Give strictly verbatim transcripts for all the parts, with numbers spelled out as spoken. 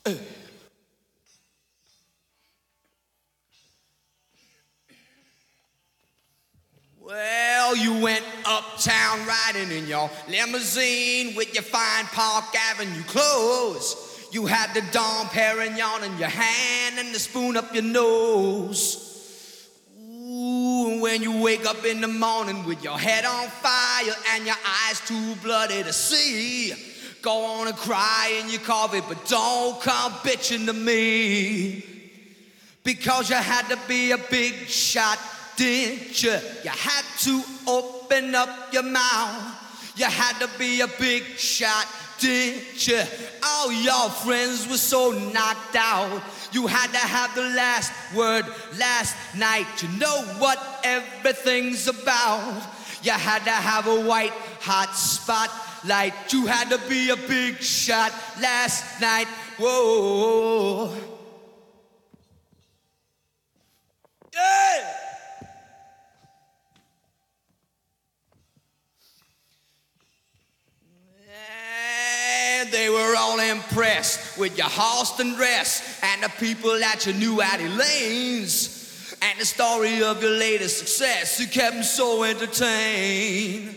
Well, you went uptown riding in your limousine with your fine Park Avenue clothes. You had the Dom Perignon in your hand and the spoon up your nose. Ooh, and when you wake up in the morning with your head on fire and your eyes too bloody to see, go on and cry in your coffee, but don't come bitching to me. Because you had to be a big shot, didn't you? You had to open up your mouth. You had to be a big shot, didn't you? All your friends were so knocked out. You had to have the last word last night. You know what everything's about. You had to have a white hot spotlight. You had to be a big shot last night. Whoa. Yeah. They were all impressed with your Halston dress and the people that you knew at Elaine's and the story of your latest success. You kept them so entertained.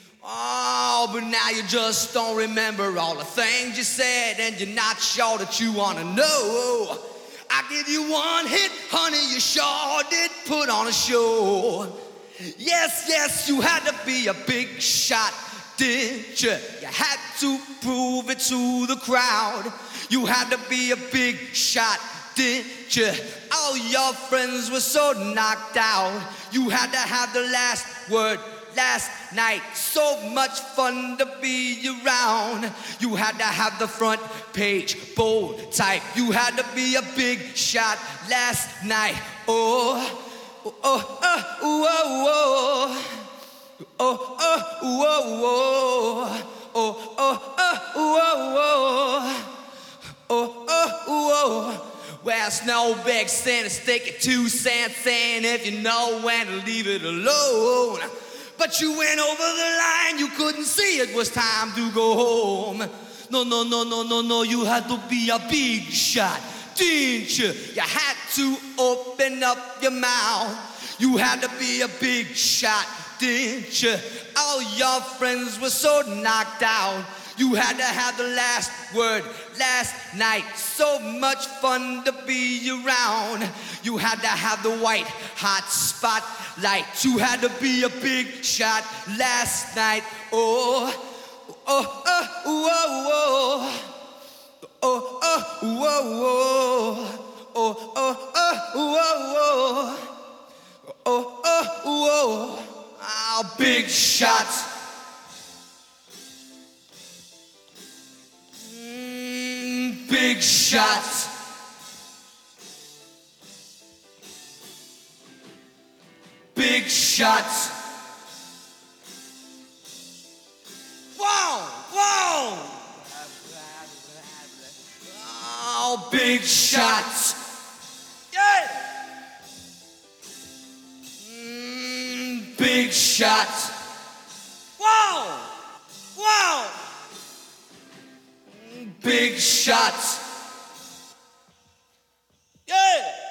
Oh, but now you just don't remember all the things you said and you're not sure that you want to know. I give you one hit, honey, you sure did put on a show. Yes, yes, you had to be a big shot, didn't you? You had to prove it to the crowd. You had to be a big shot, didn't you? All your friends were so knocked out. You had to have the last word last night. So much fun to be around. You had to have the front page bold type. You had to be a big shot last night. Oh, oh, oh, oh, oh, oh. Oh, oh, whoa, whoa, oh, oh, oh, whoa, whoa, oh, oh, whoa. Well, it's no big sin to stick it two cents in if you know when to leave it alone. But you went over the line, you couldn't see it was time to go home. No, no, no, no, no, no, you had to be a big shot, didn't you? You had to open up your mouth. You had to be a big shot, didn't you? All your friends were so knocked out. You had to have the last word last night. So much fun to be around. You had to have the white hot spotlight. You had to be a big shot last night. Oh, oh, oh, whoa, whoa. Oh, oh, whoa, whoa. Oh, oh, oh, whoa, whoa. Oh, oh, whoa. Oh, big shots. Mm, big shots. Big shots. Whoa, whoa. Oh, big shots. Yeah. Big shots. Whoa! Whoa! Big shots. Yeah!